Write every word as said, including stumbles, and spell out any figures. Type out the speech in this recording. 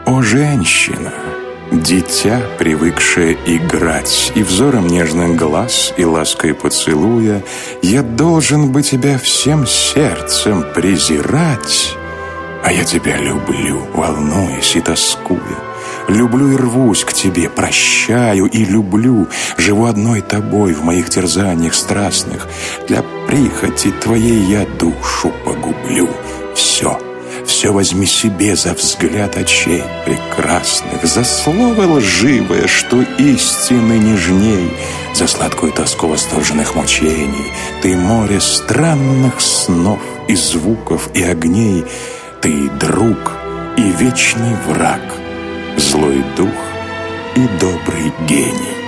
О, женщина, дитя, привыкшее играть, и взором нежных глаз, и лаской поцелуя, я должен бы тебя всем сердцем презирать, а я тебя люблю, волнуясь и тоскуя. Люблю и рвусь к тебе, прощаю и люблю. Живу одной тобой в моих терзаниях страстных. Для прихоти твоей я душу погублю. Все, все возьми себе за взгляд очей прекрасных, за слово лживое, что истины нежней, за сладкую тоску восторженных мучений. Ты море странных снов и звуков и огней. Ты друг и вечный враг, злой дух и добрый гений.